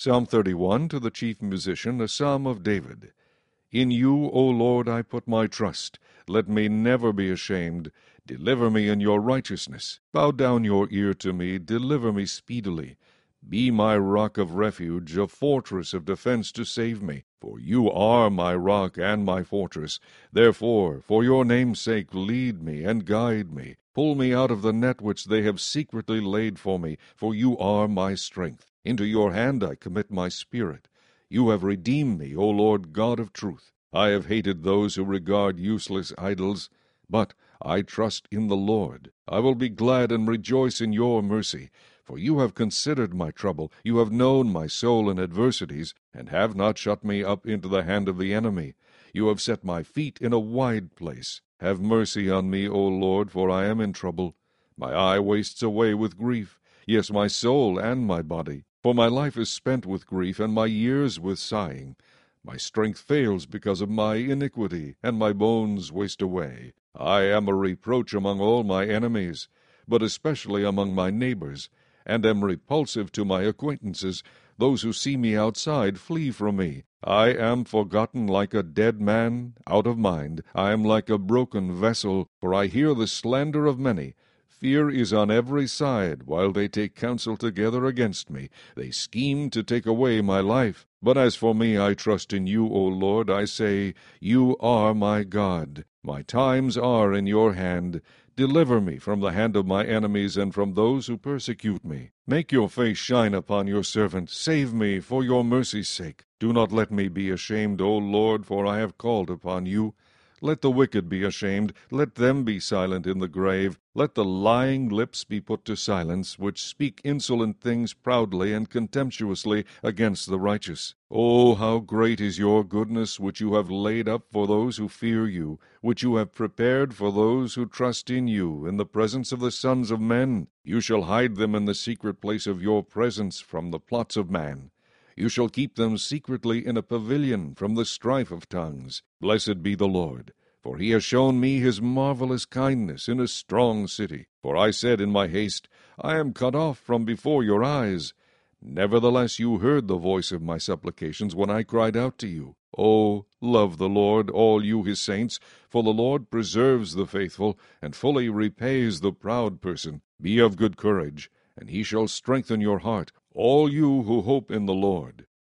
Psalm 31, to the chief musician, a psalm of David. In you, O Lord, I put my trust. Let me never be ashamed. Deliver me in your righteousness. Bow down your ear to me. Deliver me speedily. Be my rock of refuge, a fortress of defense to save me. For you are my rock and my fortress. Therefore, for your name's sake, lead me and guide me. Pull me out of the net which they have secretly laid for me, for you are my strength. Into your hand I commit my spirit. You have redeemed me, O Lord God of truth. I have hated those who regard useless idols, but I trust in the Lord. I will be glad and rejoice in your mercy. For you have considered my trouble. You have known my soul in adversities, and have not shut me up into the hand of the enemy. You have set my feet in a wide place. Have mercy on me, O Lord, for I am in trouble. My eye wastes away with grief, yes, my soul and my body. For my life is spent with grief, and my years with sighing. My strength fails because of my iniquity, and my bones waste away. I am a reproach among all my enemies, but especially among my neighbors, and am repulsive to my acquaintances. Those who see me outside flee from me. I am forgotten like a dead man, out of mind. I am like a broken vessel, for I hear the slander of many. Fear is on every side, while they take counsel together against me. They scheme to take away my life. But as for me, I trust in you, O Lord. I say, you are my God. My times are in your hand. Deliver me from the hand of my enemies and from those who persecute me. Make your face shine upon your servant. Save me for your mercy's sake. Do not let me be ashamed, O Lord, for I have called upon you. Let the wicked be ashamed, let them be silent in the grave. Let the lying lips be put to silence, which speak insolent things proudly and contemptuously against the righteous. Oh, how great is your goodness, which you have laid up for those who fear you, which you have prepared for those who trust in you, in the presence of the sons of men. You shall hide them in the secret place of your presence from the plots of man. You shall keep them secretly in a pavilion from the strife of tongues. Blessed be the Lord, for he has shown me his marvelous kindness in a strong city. For I said in my haste, I am cut off from before your eyes. Nevertheless you heard the voice of my supplications when I cried out to you. O, love the Lord, all you his saints, for the Lord preserves the faithful, and fully repays the proud person. Be of good courage, and he shall strengthen your heart, all you who hope in the Lord.